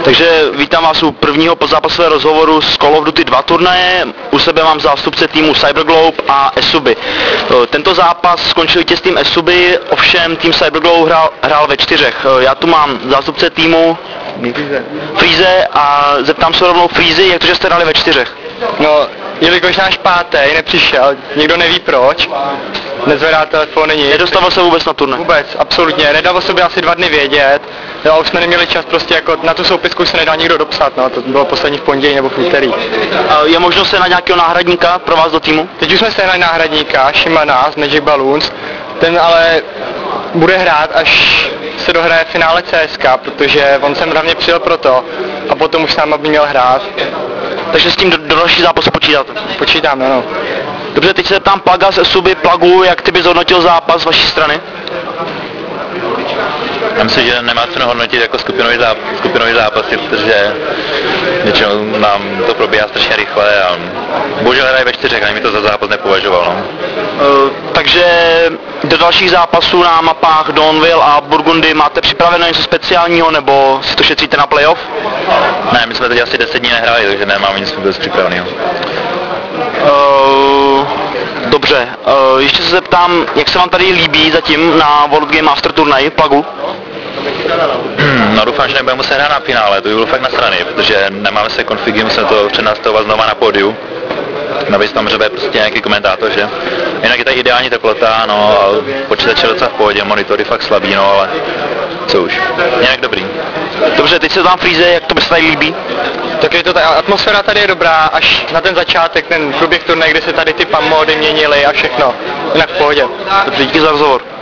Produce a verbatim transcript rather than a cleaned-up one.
Takže vítám vás u prvního podzápasového rozhovoru z Call of Duty dva turnaje. U sebe mám zástupce týmu Cyberglobe a Esuby. Tento zápas skončil vítězstvím Esuby, ovšem tým Cyberglobe hrál, hrál ve čtyřech. Já tu mám zástupce týmu Freeze a zeptám se rovnou Freeze, jak to, že jste hráli ve čtyřech? No, jelikož náš pátý nepřišel, nikdo neví proč, nezvedá telefony nic. Nedostavil se vůbec na turnaj? Vůbec, absolutně, nedal o sobě asi dva dny vědět, jo, už jsme neměli čas, prostě jako na tu soupisku se nedá nikdo dopsat, no, to bylo poslední v pondělí nebo v úterý. Je možnost se na nějakého náhradníka pro vás do týmu? Teď už jsme sehnali náhradníka, Shimana z Magic Balloons, ten ale bude hrát, až se dohraje finále C S K, protože on sem hlavně přijel proto a potom už s náma by měl hrát. Takže s tím do, do další zápasu počítáte? Počítám, ano. Dobře, teď se ptám Plaga z Esuby. Plagu, jak ty bys hodnotil zápas z vaší strany? Já myslím, že nemá cenu hodnotit jako skupinový, záp skupinový zápasy, protože většinou nám to probíhá strašně rychle a bohužel hraje ve čtyřech, ani mi to za zápas nepovažoval. No. Uh, takže do dalších zápasů na mapách Dawnville a Burgundy máte připraveno něco speciálního, nebo si to šetříte na playoff? Ne, my jsme teď asi deset dní nehráli, takže nemáme nic vůbec připraveného. Uh, dobře, uh, ještě se zeptám, jak se vám tady líbí zatím na World Game Master turnaji Plagu? Hmm, no doufám, že nebudeme muset hrát na finále, to by bylo fakt nasraný, protože nemáme se konfigy, musíme to přenastavovat znova na pódiu. Navíc tam řebe prostě nějaký komentátor, že? Jinak je tady ideální teplota, no a počítač je docela v pohodě, monitory fakt slabý, no ale co už, nějak dobrý. Dobře, teď se tam Freeze, jak to by se tady líbí? Tak je to, ta atmosféra tady je dobrá, až na ten začátek, ten průběh turnaje, kde se tady ty pamody měnily a všechno, jinak v pohodě. Dobře, díky za rozhovor.